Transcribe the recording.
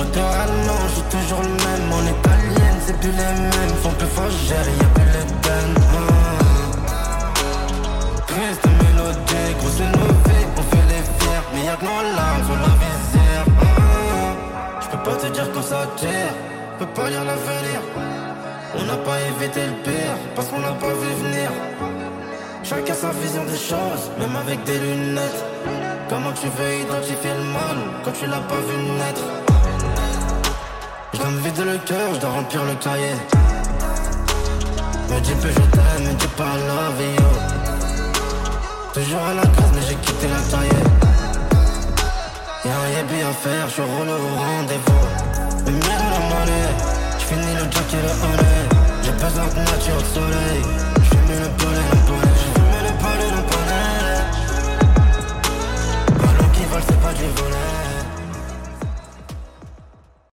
Littéralement, je suis toujours le même. En italienne, c'est plus les mêmes. Font plus fougère, y'a plus les peines. Triste mélodie, gros c'est nos vies, on fait les fiers. Mais y'a que nos larmes sur la visière. J'peux pas te dire quand ça tire, peux pas lire l'avenir. On n'a pas évité le pire, parce qu'on l'a pas vu venir. Chacun sa vision des choses, même avec des lunettes. Comment tu veux identifier le mal quand tu l'as pas vu naître? Je dois me vider le cœur, je dois remplir le cahier. Me dis peu je t'aime, me dis pas love yo. Toujours à la case mais j'ai quitté la taille. Y'a un yébi à faire, je roule au rendez-vous. Le mien dans la monnaie, j'finis le jack et le honey. J'ai besoin de nature, de soleil. J'fume le pollen, le pollen. J'fume le pollen, le pollen. Ballon qui vole, c'est pas du volet.